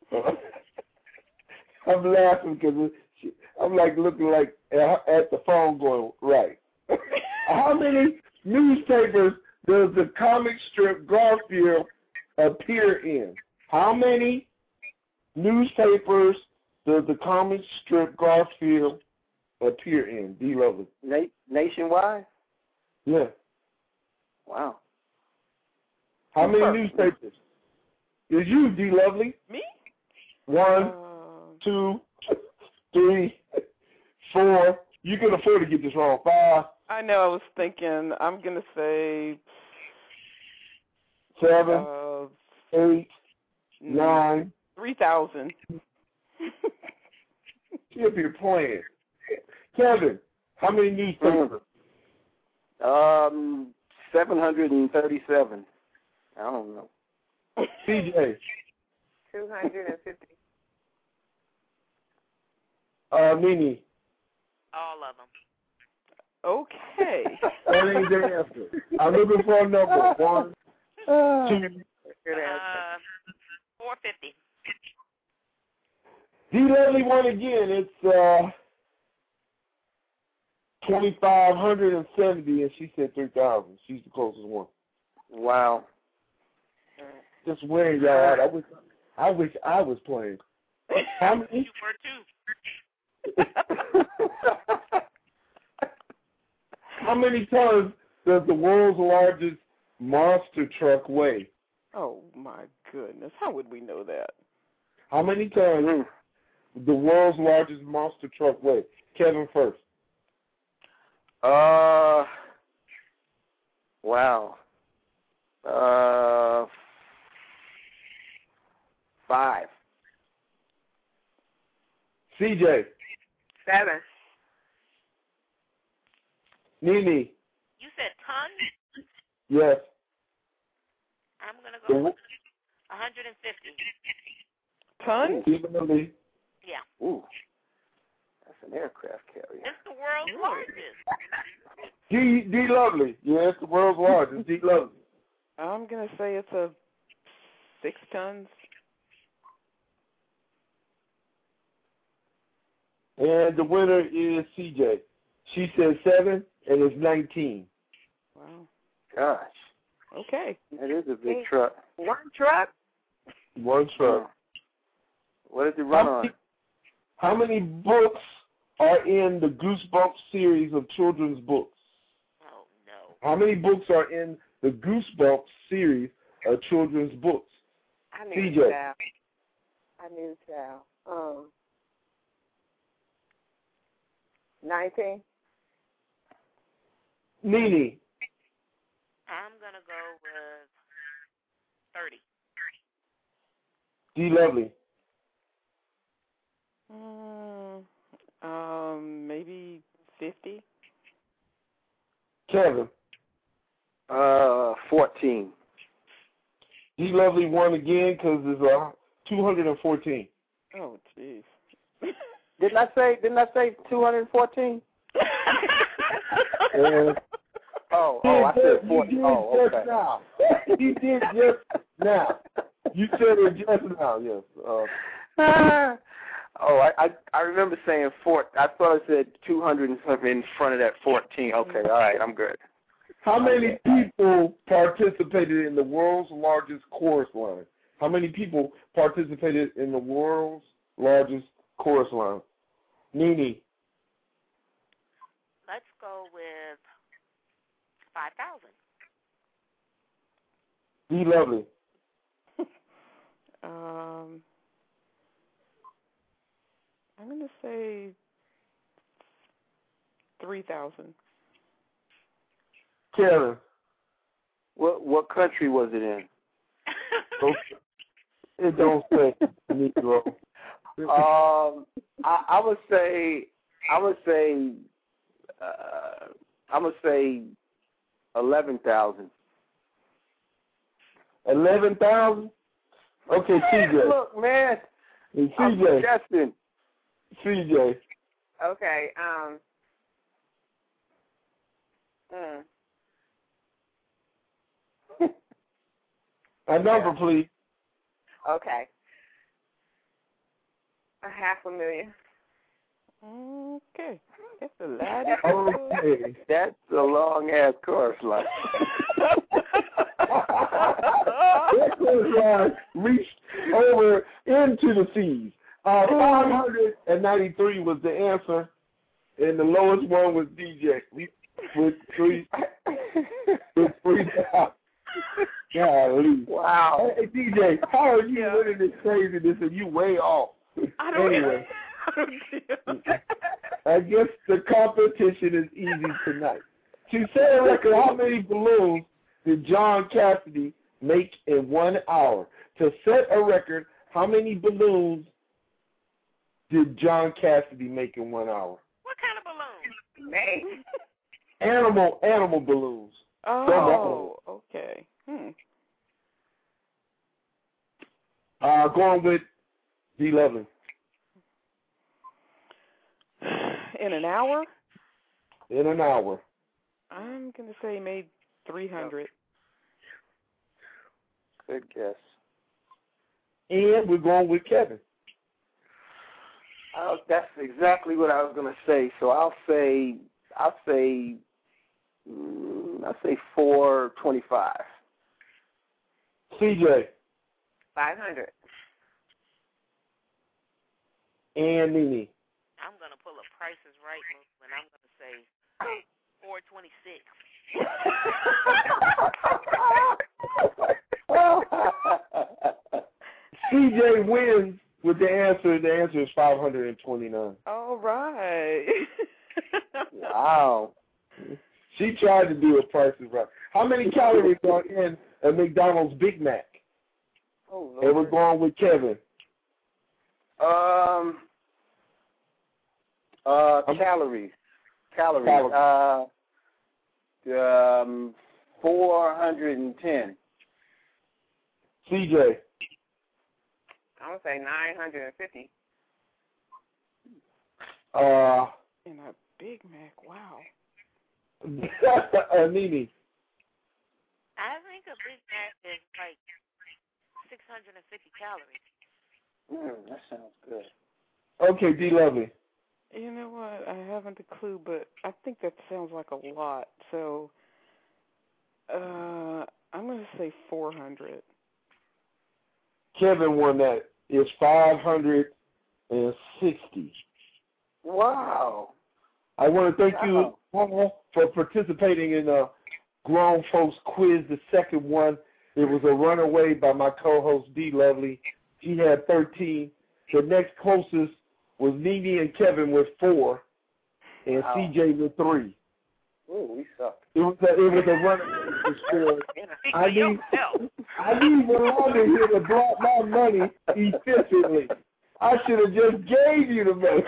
I'm laughing because I'm like looking like at the phone going, right. How many newspapers does the comic strip Garfield appear in? How many newspapers does the comic strip Garfield appear in? D. Lovely. Na- nationwide? Yeah. Wow. How many Perfect. newspapers? Is you, D. Lovely? Me? One, Uh, two, three, four. You can afford to get this wrong. Five, I know. I was thinking. I'm gonna say seven, uh, eight, nine. three thousand. If you're playing. Kevin, how many newspapers? Um, seven hundred and thirty-seven. I don't know. C J. Two hundred fifty. Uh, Nene. All of them. Okay. That ain't the answer. I'm looking for a number. One, two. Good answer. Uh, four fifty. D. Lovely won again. It's uh, twenty-five seventy, and she said three thousand. She's the closest one. Wow. Just wearing y'all out. I wish, I wish I was playing. How many? You were too. How many tons does the world's largest monster truck weigh? Oh my goodness! How would we know that? How many tons Mm. the world's largest monster truck weigh? Kevin first. Uh, wow. Uh, five. C J. Seven. Nene. You said tons? Yes. I'm going to The go wo- with one hundred fifty. Tons? Definitely. Yeah. Ooh. That's an aircraft carrier. It's the world's largest. D. D. Lovely. Yeah, it's the world's largest. D. Lovely. I'm gonna say it's a six tons. And the winner is C J. She said seven, and it's nineteen. Wow. Gosh. Okay. That is a big truck. One truck? One truck. What does it run how on? Many, how many books are in the Goosebumps series of children's books? Oh, no. How many books are in the Goosebumps series of children's books? I knew C J. Sal. I knew Sal. Um, nineteen? Nene. I'm going to go with thirty. D. Lovely. Mm, um, maybe fifty. Kevin. Uh, fourteen. D. Lovely won again because it's uh, two hundred fourteen. Oh, jeez. Didn't I say? Didn't I say two hundred fourteen? And oh, oh, I said you forty. did Oh, just okay. now. You did just now. You said it just now. Yes. Uh, Ah. oh, I, I I remember saying four. I thought I said two hundred and something in front of that fourteen. Okay, all right, I'm good. How many people participated in the world's largest chorus line? How many people participated in the world's largest chorus line? Nene. Let's go with five thousand. D. Lovely. Um, I'm going to say three thousand. Kevin. What what country was it in? It don't say Negro. Um, I, I would say, I would say, uh, I would say eleven thousand. Eleven thousand. Okay, C J. Look, man, Hey, C I'm J. suggesting. C J. Okay. Um. Mm. A number, please. Okay. A half a million. Okay. That's a lot. Okay. That's a long ass chorus line. That chorus line reached over into the seas. Uh, five hundred ninety-three was the answer, and the lowest one was D J with three with three thousand. Golly. Wow. Hey, D J, how are you yeah. winning this craziness and you way off? I don't anyway, I don't I guess the competition is easy tonight. To set a record, how many balloons did John Cassidy make in one hour? To set a record, how many balloons did John Cassidy make in one hour? What kind of balloons? Hey. Animal, animal balloons. Oh, okay. Hmm. Uh, going with D. Lovely. In an hour? In an hour. I'm going to say maybe three hundred. Good guess. And we're going with Kevin. Uh, that's exactly what I was going to say. So I'll say, I'll say, mm, I'll say four twenty-five. C J. Five hundred. And Nene. I'm going to pull a Price is Right move, and I'm going to say four twenty-six. C J wins with the answer. The answer is five hundred twenty-nine. All right. Wow. She tried to do a Price is Right. How many calories are in a McDonald's Big Mac? Oh, Lord. And we're going with Kevin. Um, uh, calories. Calories. Uh, um, four hundred ten. C J. I'm going to say nine hundred fifty. Uh, In a Big Mac, wow. uh, Nene. I think a Big Mac is like six hundred fifty calories. Mm, that sounds good. Okay, D. Lovely. You know what? I haven't a clue, but I think that sounds like a lot. So uh, I'm going to say four hundred. Kevin won that. It's five hundred sixty. Wow. I want to thank Wow. you all for participating in the Grown Folks Quiz, the second one. It was a runaway by my co-host, D. Lovely. He had thirteen. The next closest was Nene and Kevin with four, and Wow. C J with three. Ooh, we suck. It was a, it was a runaway score. I need, I need Rolanda here to block my money efficiently. I should have just gave you the money.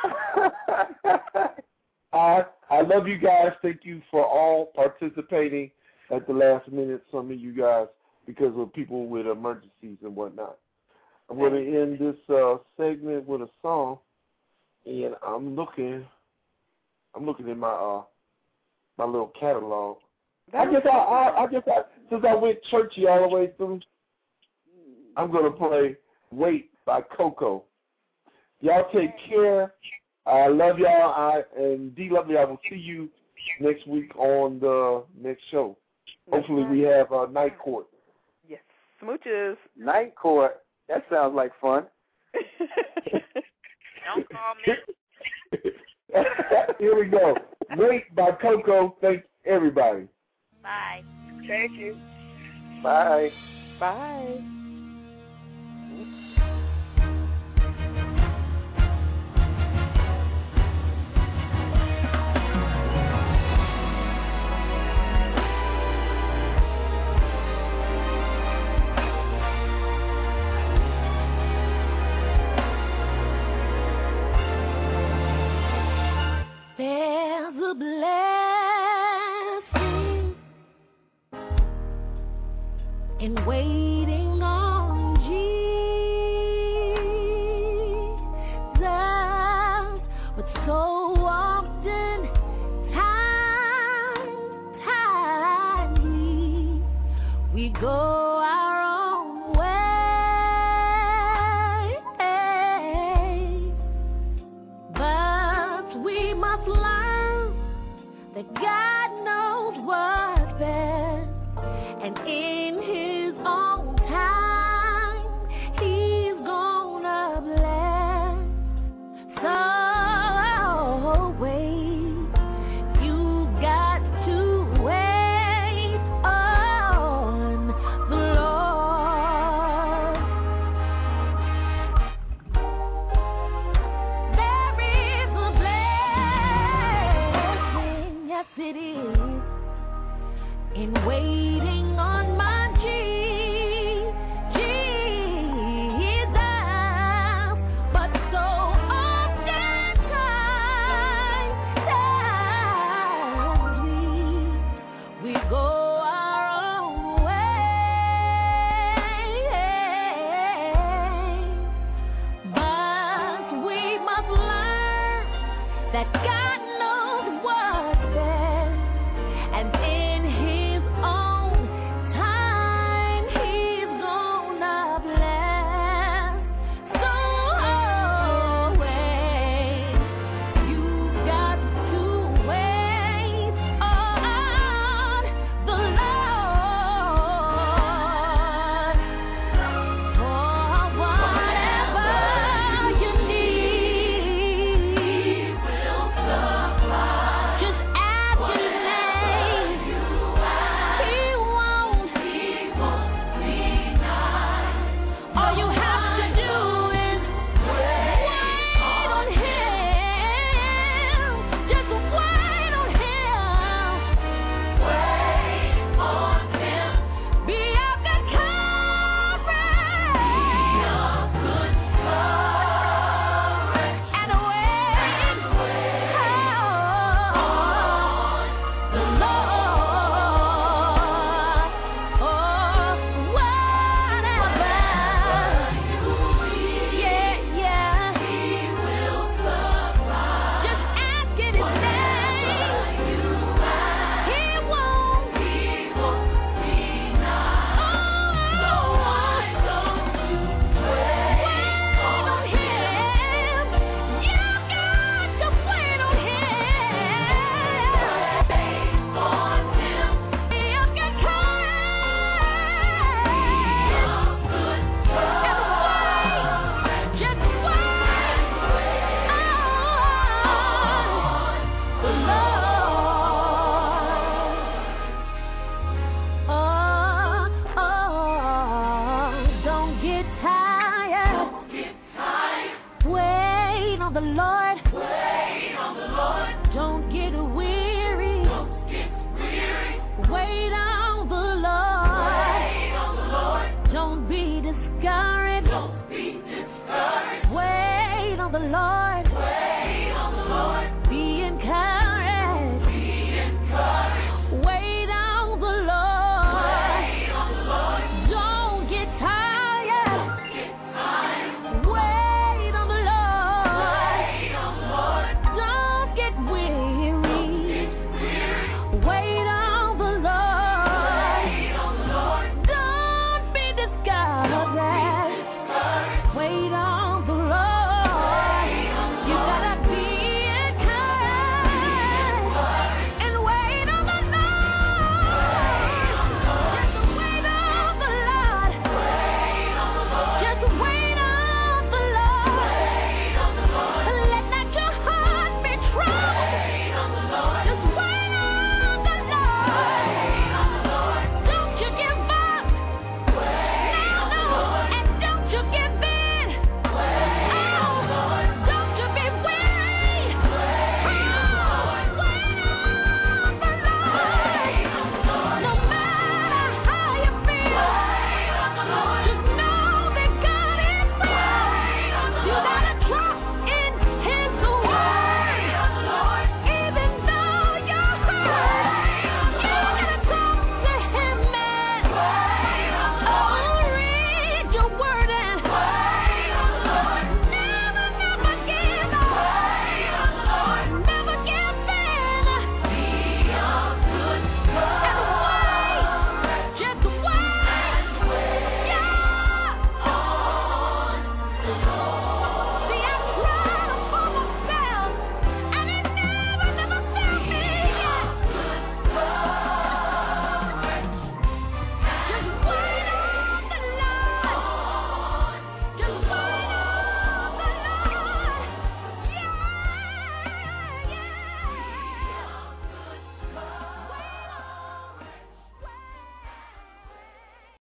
I I love you guys. Thank you for all participating at the last minute. Some of you guys, because of people with emergencies and whatnot. I'm going to end this uh, segment with a song, and I'm looking. I'm looking in my uh my little catalog. I guess I, I I guess I since I went churchy all the way through, I'm going to play "Wait" by Coco. Y'all take care. I love y'all. I and D Lovely, I will see you next week on the next show. Hopefully we have uh, Night Court. Yes. Smooches. Night Court. That sounds like fun. Don't call me. Here we go. Wait by Coco. Thank everybody. Bye. Thank you. Bye. Bye. There's a blessing in waiting on Jesus, but so often, time, time, we go our own way, but we must learn that God knows what's best, and in His own time, He's gonna bless. So wait, you got to wait on the Lord. There is a blessing, yes it is, in waiting on my Jesus.